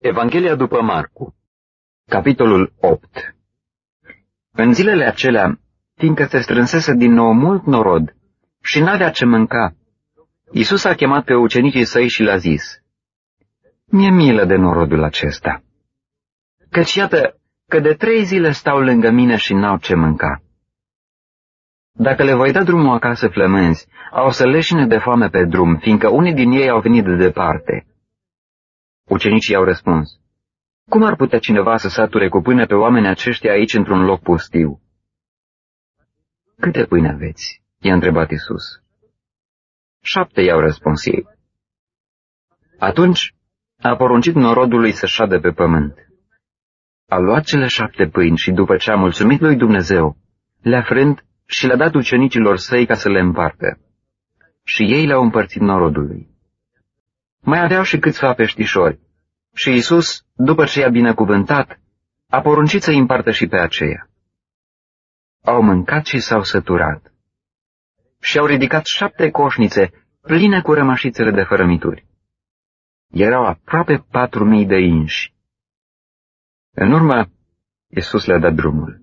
Evanghelia după Marcu, capitolul 8. În zilele acelea, fiindcă se strânsese din nou mult norod și n-avea ce mânca, Iisus a chemat pe ucenicii săi și le-a zis: „Mi-e milă de norodul acesta, căci iată că de 3 zile stau lângă mine și n-au ce mânca. Dacă le voi da drumul acasă flămânzi, au să leșine de foame pe drum, fiindcă unii din ei au venit de departe.” Ucenicii i-au răspuns: „Cum ar putea cineva să sature cu pâine pe oamenii aceștia aici într-un loc pustiu?” „Câte pâine aveți?” i-a întrebat Iisus. „7” i-au răspuns ei. Atunci a poruncit norodului să șadă pe pământ. A luat cele 7 pâini și, după ce a mulțumit lui Dumnezeu, le-a frânt și le-a dat ucenicilor săi ca să le împartă. Și ei le-au împărțit norodului. Mai aveau și câțiva peștișori, și Iisus, după ce i-a binecuvântat, a poruncit să-i împartă și pe aceea. Au mâncat și s-au săturat. Și au ridicat 7 coșnițe pline cu rămășițele de fărămituri. Erau aproape 4.000 de inși. În urmă, Iisus le-a dat drumul.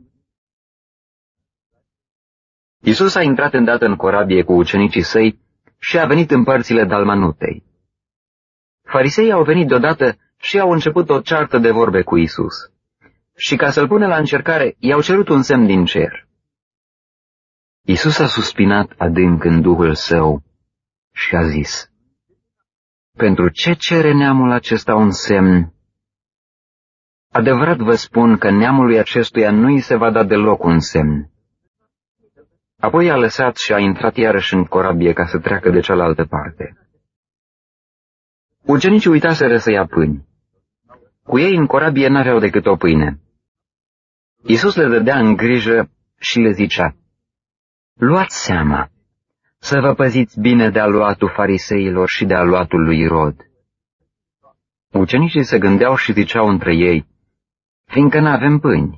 Iisus a intrat îndată în corabie cu ucenicii săi și a venit în părțile Dalmanutei. Fariseii au venit deodată și au început o ceartă de vorbe cu Iisus. Și ca să-l pună la încercare, i-au cerut un semn din cer. Iisus a suspinat adânc în duhul său și a zis: „Pentru ce cere neamul acesta un semn? Adevărat vă spun că neamului acestuia nu îi se va da deloc un semn.” Apoi a lăsat și a intrat iarăși în corabie ca să treacă de cealaltă parte. Ucenicii uitaseră să ia pâini. Cu ei în corabie n-aveau decât o pâine. Iisus le dădea în grijă și le zicea: „Luați seama să vă păziți bine de aluatul fariseilor și de aluatul lui Irod.” Ucenicii se gândeau și ziceau între ei: „Fiindcă n-avem pâini.”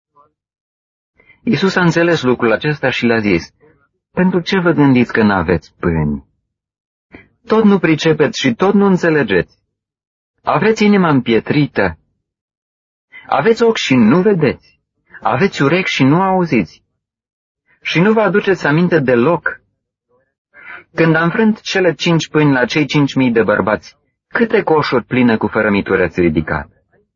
Iisus a înțeles lucrul acesta și le-a zis: „Pentru ce vă gândiți că n-aveți pâini? Tot nu pricepeți și tot nu înțelegeți. Aveți inima împietrită. Aveți ochi și nu vedeți. Aveți urechi și nu auziți. Și nu vă aduceți aminte deloc. Când am frânt cele 5 pâini la cei 5.000 de bărbați, câte coșuri pline cu fărămituri ați ridicat?”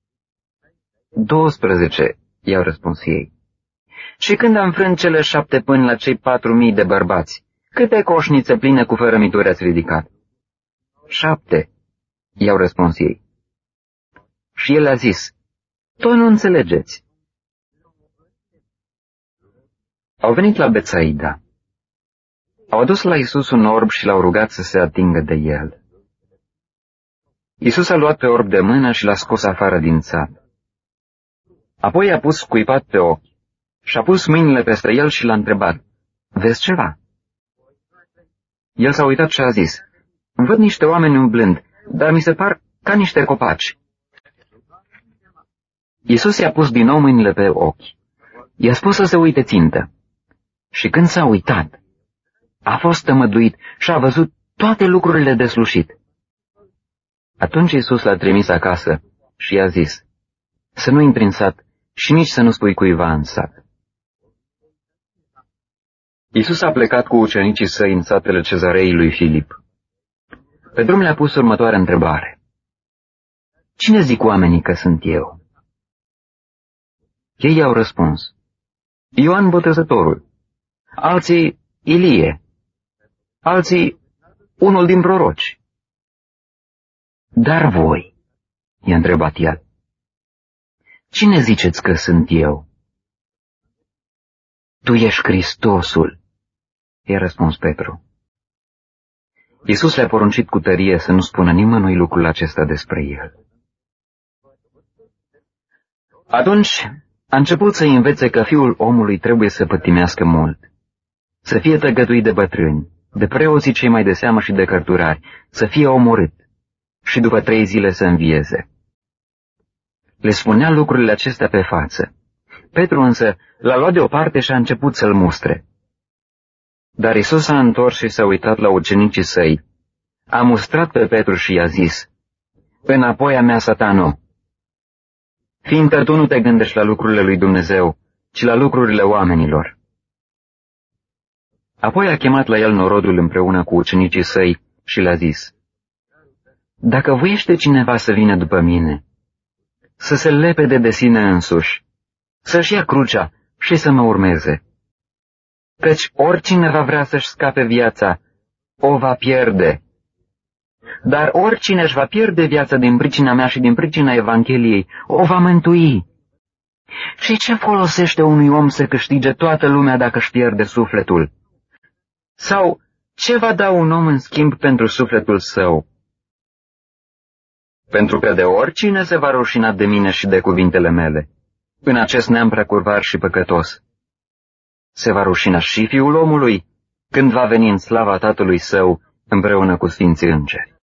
12, i-au răspuns ei. Și când am frânt cele 7 pâini la cei 4.000 de bărbați, câte coșnițe pline cu fărămituri ați ridicat? 7, i-au răspuns ei. Și el a zis: „Tot nu înțelegeți.” Au venit la Betsaida. Au adus la Iisus un orb și l-au rugat să se atingă de el. Iisus a luat pe orb de mână și l-a scos afară din țap. Apoi a pus scuipat pe ochi și a pus mâinile peste el și l-a întrebat: „Vezi ceva?” El s-a uitat și a zis: „Văd niște oameni umblând, dar mi se par ca niște copaci.” Iisus i-a pus din nou mâinile pe ochi. I-a spus să se uite țintă. Și când s-a uitat, a fost tămăduit și a văzut toate lucrurile deslușit. Atunci Iisus l-a trimis acasă și i-a zis: „Să nu intri în sat și nici să nu spui cuiva în sat.” Iisus a plecat cu ucenicii săi în satele Cezarei lui Filip. Pe drum le-a pus următoarea întrebare: „Cine zic oamenii că sunt eu?” Ei i-au răspuns: „Ioan Botezătorul, alții Ilie, alții unul din proroci.” „Dar voi?” i-a întrebat el. „Cine ziceți că sunt eu?” „Tu ești Hristosul”, i-a răspuns Petru. Iisus le-a poruncit cu tărie să nu spună nimănui lucrul acesta despre el. Atunci a început să-i învețe că Fiul omului trebuie să pătimească mult, să fie tăgăduit de bătrâni, de preoții cei mai de seamă și de cărturari, să fie omorât și după 3 zile să învieze. Le spunea lucrurile acestea pe față. Petru însă l-a luat deoparte și a început să-l mustre. Dar Iisus s-a întors și s-a uitat la ucenicii săi. A mustrat pe Petru și i-a zis: „Înapoi a mea, Satano, fiindcă tu nu te gândești la lucrurile lui Dumnezeu, ci la lucrurile oamenilor. Apoi a chemat la el norodul împreună cu ucenicii săi și le-a zis: Dacă voiește cineva să vină după mine, să se lepede de sine însuși, să-și ia crucea și să mă urmeze. Căci oricine va vrea să-și scape viața, o va pierde. Dar oricine își va pierde viața din pricina mea și din pricina Evangheliei, o va mântui. Și ce folosește unui om să câștige toată lumea dacă își pierde sufletul? Sau ce va da un om în schimb pentru sufletul său? Pentru că de oricine se va rușina de mine și de cuvintele mele, în acest neam precurvar și păcătos, se va rușina și Fiul omului când va veni în slava Tatălui Său împreună cu sfinții îngeri.